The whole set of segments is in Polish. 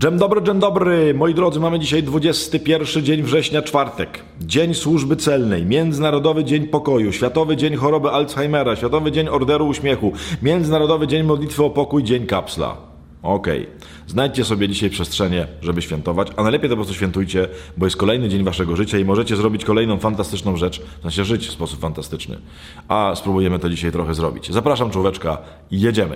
Dzień dobry, moi drodzy, mamy dzisiaj 21 dzień września, czwartek. Dzień Służby Celnej, Międzynarodowy Dzień Pokoju, Światowy Dzień Choroby Alzheimera, Światowy Dzień Orderu Uśmiechu, Międzynarodowy Dzień Modlitwy o Pokój, Dzień Kapsla. Okej. Znajdźcie sobie dzisiaj przestrzenie, żeby świętować, a najlepiej to po prostu świętujcie, bo jest kolejny dzień waszego życia i możecie zrobić kolejną fantastyczną rzecz, w sensie żyć w sposób fantastyczny. A spróbujemy to dzisiaj trochę zrobić. Zapraszam człowieczka i jedziemy.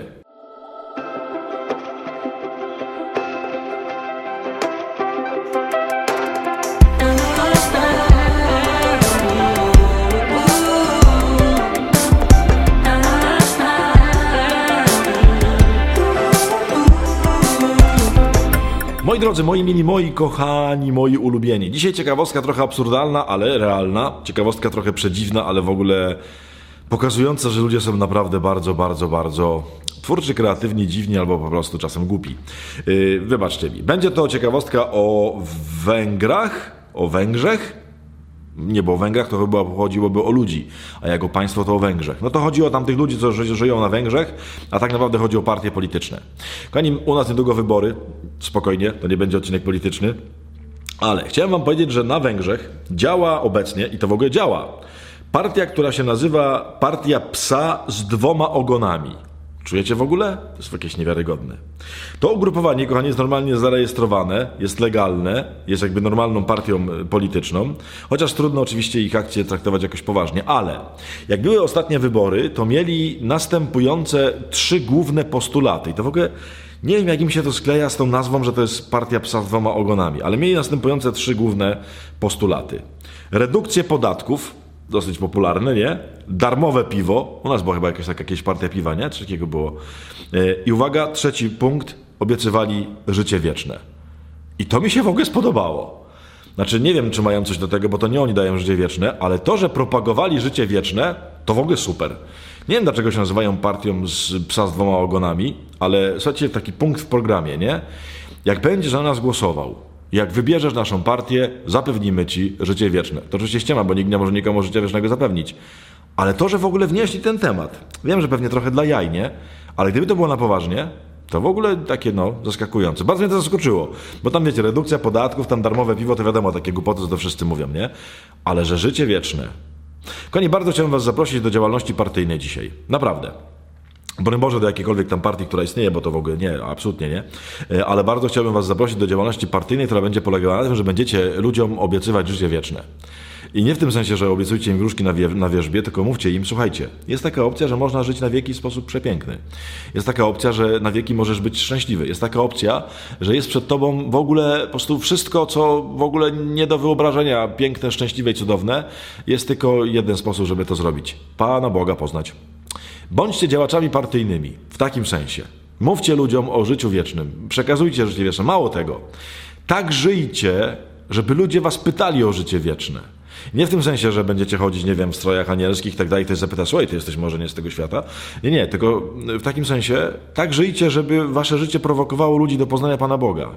Moi drodzy, moi mili, moi kochani, moi ulubieni. Dzisiaj ciekawostka trochę absurdalna, ale realna. Ciekawostka trochę przedziwna, ale w ogóle pokazująca, że ludzie są naprawdę bardzo twórczy, kreatywni, dziwni albo po prostu czasem głupi. Wybaczcie mi. Będzie to ciekawostka o Węgrach, o Węgrzech. Nie, bo o Węgrach to chyba chodziłoby o ludzi, a jako państwo to o Węgrzech. No to chodzi o tamtych ludzi, co żyją na Węgrzech, a tak naprawdę chodzi o partie polityczne. Kochani, u nas niedługo wybory, spokojnie, to nie będzie odcinek polityczny, ale chciałem wam powiedzieć, że na Węgrzech działa obecnie, i to w ogóle działa, partia, która się nazywa Partia Psa z 2 ogonami. Czujecie w ogóle? To jest jakieś niewiarygodne. To ugrupowanie, kochani, jest normalnie zarejestrowane, jest legalne, jest jakby normalną partią polityczną, chociaż trudno oczywiście ich akcje traktować jakoś poważnie, ale jak były ostatnie wybory, to mieli następujące 3 główne postulaty. I to w ogóle nie wiem, jak im się to skleja z tą nazwą, że to jest Partia Psa z 2 ogonami, ale mieli następujące 3 główne postulaty. Redukcję podatków, dosyć popularne, nie? Darmowe piwo. U nas była chyba jakieś partia piwa, nie? Coś takiego było. I uwaga, 3 punkt. Obiecywali życie wieczne. I to mi się w ogóle spodobało. Znaczy, nie wiem, czy mają coś do tego, bo to nie oni dają życie wieczne, ale to, że propagowali życie wieczne, to w ogóle super. Nie wiem, dlaczego się nazywają partią z Psa z 2 ogonami, ale słuchajcie, taki punkt w programie, nie? Jak będziesz na nas głosował, jak wybierzesz naszą partię, zapewnimy ci życie wieczne. To oczywiście ściema, bo nikt nie może nikomu życia wiecznego zapewnić. Ale to, że w ogóle wnieśli ten temat, wiem, że pewnie trochę dla jaj, nie? Ale gdyby to było na poważnie, to w ogóle takie, zaskakujące. Bardzo mnie to zaskoczyło, bo tam, wiecie, redukcja podatków, tam darmowe piwo, to wiadomo, takie głupoty, co to wszyscy mówią, nie? Ale że życie wieczne. Kochani, bardzo chciałem was zaprosić do działalności partyjnej dzisiaj. Naprawdę. Broń Boże, do jakiejkolwiek tam partii, która istnieje, bo to w ogóle nie, absolutnie nie. Ale bardzo chciałbym was zaprosić do działalności partyjnej, która będzie polegała na tym, że będziecie ludziom obiecywać życie wieczne. I nie w tym sensie, że obiecujcie im gruszki na wierzbie, tylko mówcie im, słuchajcie, jest taka opcja, że można żyć na wieki w sposób przepiękny. Jest taka opcja, że na wieki możesz być szczęśliwy. Jest taka opcja, że jest przed tobą w ogóle po prostu wszystko, co w ogóle nie do wyobrażenia, piękne, szczęśliwe i cudowne. Jest tylko jeden sposób, żeby to zrobić. Pana Boga poznać. Bądźcie działaczami partyjnymi, w takim sensie. Mówcie ludziom o życiu wiecznym, przekazujcie życie wieczne. Mało tego, tak żyjcie, żeby ludzie was pytali o życie wieczne. Nie w tym sensie, że będziecie chodzić, nie wiem, w strojach anielskich i tak dalej, ktoś zapyta, słuchaj, ty jesteś może nie z tego świata. Nie, tylko w takim sensie, tak żyjcie, żeby wasze życie prowokowało ludzi do poznania Pana Boga.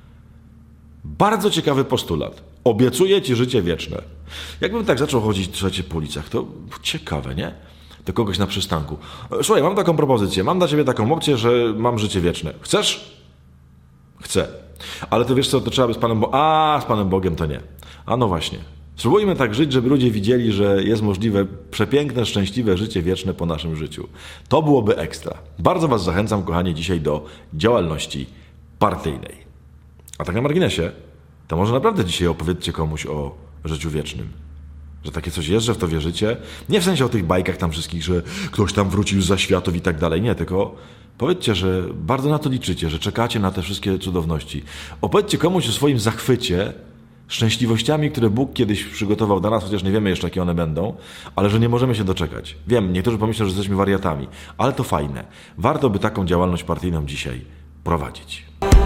Bardzo ciekawy postulat. Obiecuję ci życie wieczne. Jakbym tak zaczął chodzić, słuchajcie, po ulicach, to ciekawe, nie? Do kogoś na przystanku. Słuchaj, mam taką propozycję, mam dla ciebie taką opcję, że mam życie wieczne. Chcesz? Chcę. Ale to wiesz co, to trzeba by z Panem Bogiem. Z Panem Bogiem to nie. A no właśnie. Spróbujmy tak żyć, żeby ludzie widzieli, że jest możliwe przepiękne, szczęśliwe życie wieczne po naszym życiu. To byłoby ekstra. Bardzo was zachęcam, kochani, dzisiaj do działalności partyjnej. A tak na marginesie, to może naprawdę dzisiaj opowiedzcie komuś o życiu wiecznym. Że takie coś jest, że w to wierzycie. Nie w sensie o tych bajkach tam wszystkich, że ktoś tam wrócił zza światów i tak dalej. Nie, tylko powiedzcie, że bardzo na to liczycie, że czekacie na te wszystkie cudowności. Opowiedzcie komuś o swoim zachwycie szczęśliwościami, które Bóg kiedyś przygotował dla nas, chociaż nie wiemy jeszcze, jakie one będą, ale że nie możemy się doczekać. Wiem, niektórzy pomyślą, że jesteśmy wariatami, ale to fajne. Warto by taką działalność partyjną dzisiaj prowadzić.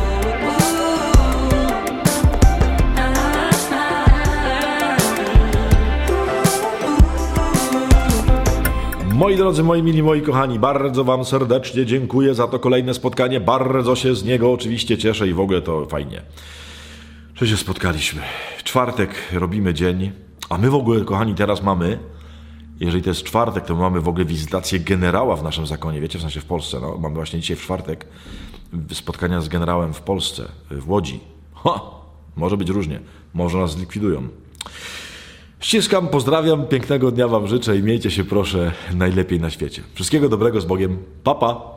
Moi drodzy, moi mili, moi kochani, bardzo wam serdecznie dziękuję za to kolejne spotkanie. Bardzo się z niego oczywiście cieszę i w ogóle to fajnie, że się spotkaliśmy. Czwartek robimy dzień, a my w ogóle, kochani, teraz mamy, jeżeli to jest czwartek, to mamy w ogóle wizytację generała w naszym zakonie, wiecie, w sensie w Polsce, mamy właśnie dzisiaj w czwartek. spotkania z generałem w Polsce, w Łodzi. Może być różnie, może nas zlikwidują. Ściskam, pozdrawiam, pięknego dnia wam życzę i miejcie się proszę najlepiej na świecie. Wszystkiego dobrego, z Bogiem, pa pa!